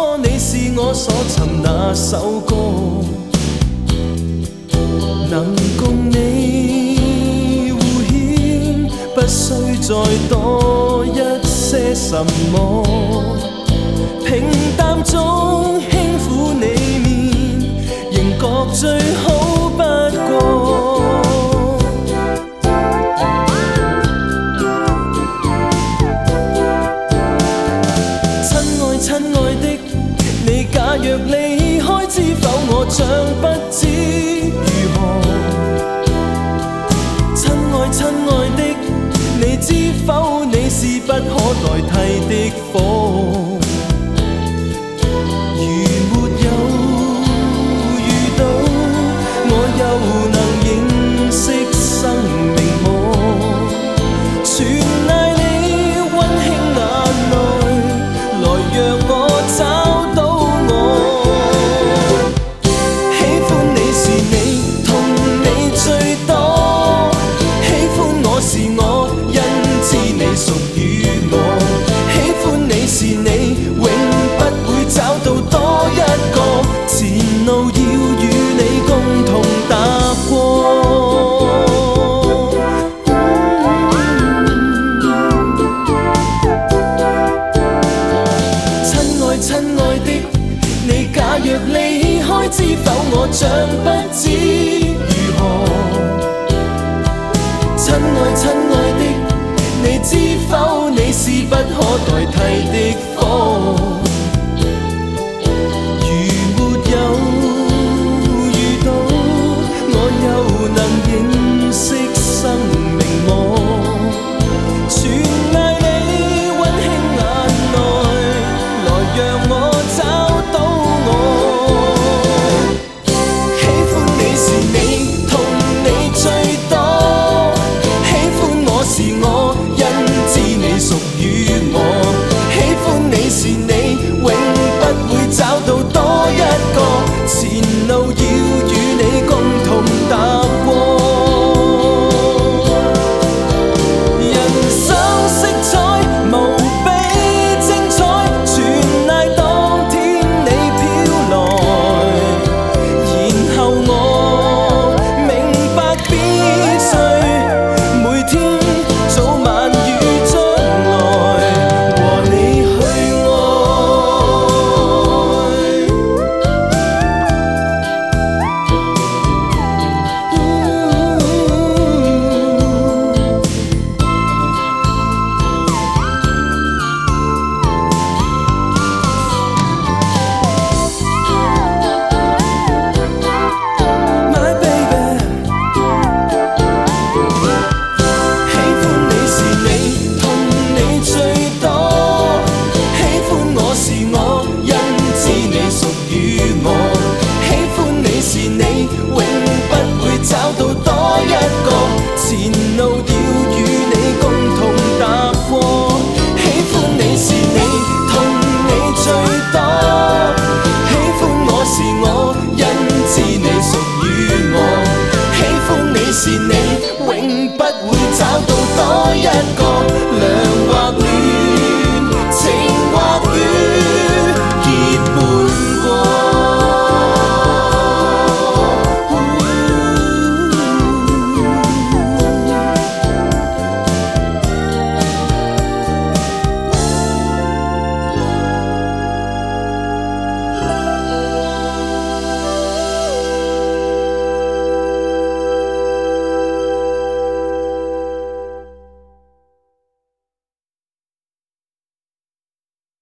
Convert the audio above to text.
你是我所尋那首歌，能共你互牽，不需再多一些什麼。平淡中輕撫你面，仍覺最好不過。親愛的，你假若離開，知否我將不知如何？親愛的，你知否你是不可代替的火？如沒有遇到，我又能認識生命麼？全賴你溫馨眼淚，來讓我找到我。喜歡你是你，痛你最多。喜歡我是我，因知你屬於我。喜歡你是你，永不會找到多一個。前路要與你共同踏過。親愛的，你假若離開，知否我將不知如何？親愛的，你知否你是不可代替的火？